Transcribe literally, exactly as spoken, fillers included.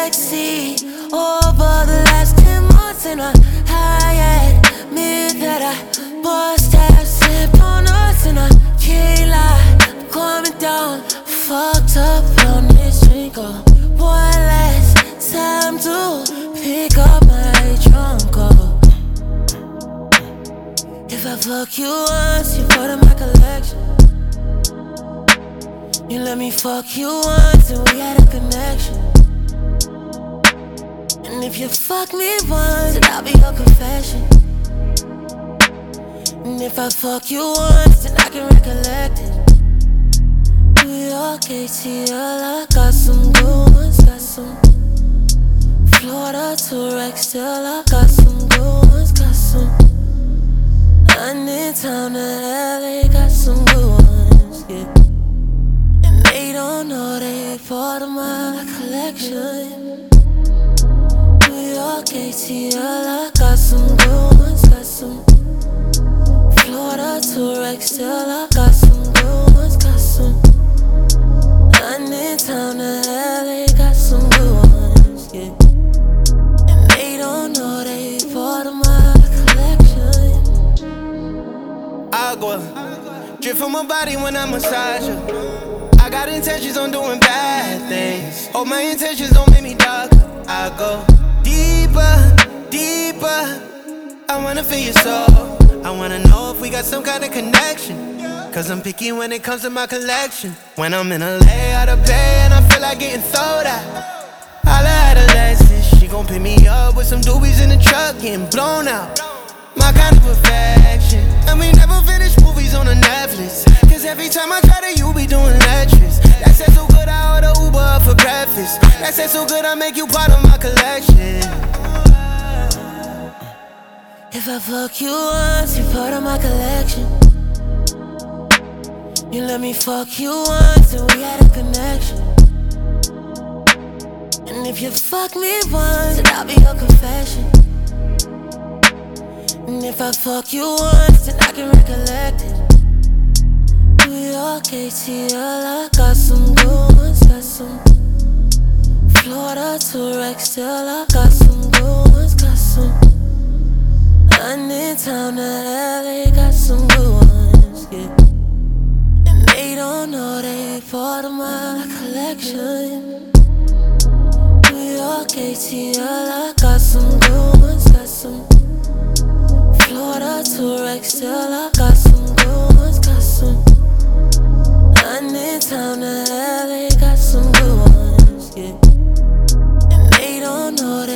backseat over the last ten months, and I, I admit that I must have slipped on us, and I can't lie, I'm coming down, fucked up on this drink. Oh, one last time to pick up my trunk. Oh, if I fuck you once, you part of my collection. You let me fuck you once and we had a connection. And if you fuck me once, then I'll be your confession. And if I fuck you once, then I can recollect it. New York, A T L, I got some good ones, got some. Florida to Rexdale, I got some good ones, got some. London town to L A, got some good ones, yeah. They don't know they part of my collection. New York, A T L, I got some good ones, got some. Florida to Rexdale, I got some good ones, got some. London town to L A, got some good ones, yeah. And they don't know they part of my collection. Agua, drip from my body when I massage you. I got intentions on doing bad things. Hope my intentions don't make me darker. I go deeper, deeper. I wanna feel your soul. I wanna know if we got some kind of connection. Cause I'm picky when it comes to my collection. When I'm in L A out of bay and I feel like getting thrown out. Holla at Alexis, she gon' pick me up with some doobies in the truck, getting blown out. My kind of perfection. And we never finish movies on the Netflix. Cause every time I try to, you be doing lectures. That said so good, I order Uber up for breakfast. That said so good, I make you part of my collection. If I fuck you once, you're part of my collection. You let me fuck you once and we had a connection. And if you fuck me once, then I'll be your confession. And if I fuck you once, then I can recollect it. New York, A T L, I got some good ones, got some. Florida to Rexdale, I got some good ones, got some. London town to L A, got some good ones, yeah. And they don't know they part of my collection. New York, A T L, I got some good ones, got some. Florida to Rexdale, I got some good ones, got some. London town to L A, got some good ones, yeah. And they don't know that